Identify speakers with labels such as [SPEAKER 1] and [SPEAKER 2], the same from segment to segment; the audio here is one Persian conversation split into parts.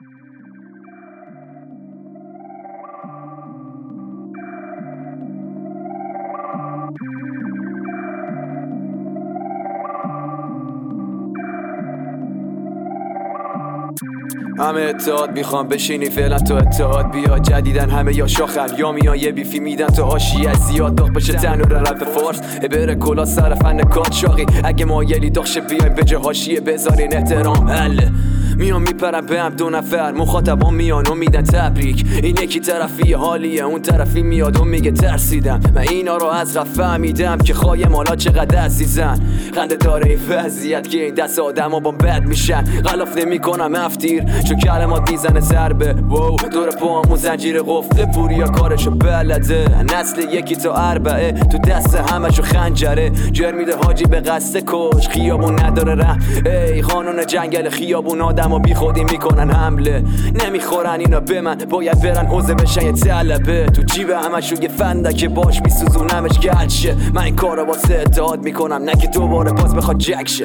[SPEAKER 1] همه اتحاد میخوام بشینی فعلا تو اتحاد بیا جدیدن همه یا شاخن یا میان یه بیفی میدن تو حاشیه زیاد داغ بشه تنور رپ فارس بره کلا سر فن کات شاقی اگه مایلی داغشه بیایم به جه حاشیه بذارین احترام حله میان میپرم به هم دو نفر مخاطبان میان و میدن تبریک این یکی طرفی حالیه اون طرفی میاد و میگه ترسیدم من اینا رو از قبل فهمیدم که خواهیم حالا چقدر عزیزن خنده داره این وضعیت که این دست آدم ها با بد میشن غلاف نمی کنم افتیر چون کلمات میزنه ضربه وو دور پاهمون زنجیر قفله پوریا کارشو بلده نسل یکی تا اربعه تو دست همشو خنجره جر میده حاجی به قصد کش خیابون نداره ره ای قانون جنگل خیابون آدم و بی خودی میکنن حمله نمیخورن اینا به من باید برن حوزه بشن یه طلبه تو جیب همشو یه فندک باش میسوزونمش گلشه من این کارو واسه اتحاد میکنم نه که دوباره باز بخواد جک شه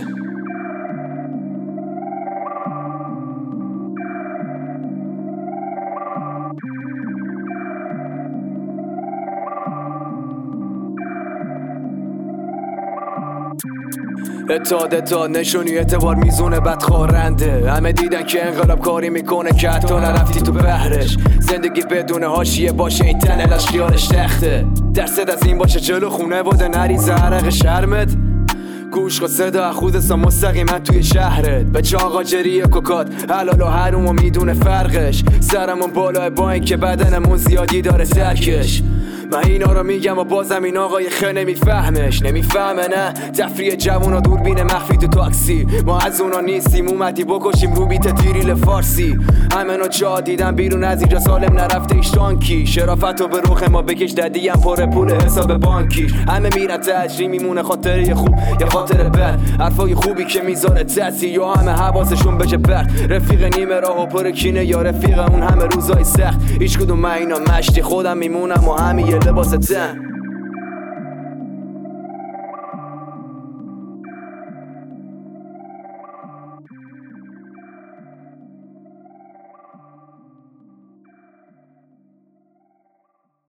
[SPEAKER 1] اتحاد نشونی اعتبار میزونه بدخورنده همه دیدن که انقلاب کاری میکنه که حتی نرفتی تو بهرش زندگی بدون حاشیه باشه این تنلش خیالش تخته درصد از این باشه جلو خونه بوده نریزه عرق شرمت گوش کن صدا خودستا مستقیما توی شهرت به چاقا جریه کوکات حلال و حروم و میدونه فرقش سرمون بالاه با این که بدنمون زیادی داره ترکش من اینا رو میگم و بازم این آقای خه نمیفهمه نه تفریح جوونا دوربین مخفی تو تاکسی ما از اونا نیستیم اومدی بکشیم رو بیت دیریل فارسی همه نو جا دیدم بیرون از اینجا سالم نرفته ایشتانکی شرافتو به روخ ما بکش ددیم پر پول حساب بانکی همه میرن تجری میمونه خاطره خوب یا خاطره بد حرفای خوبی که میذاره تاثیر یا همه حواسشون بشه برد رفیق نیمه راه و پر کینه یا رفیق اون همه روزای سخت هیچ کدوم من اینا مشتی خودم میمونم و همین لباس تن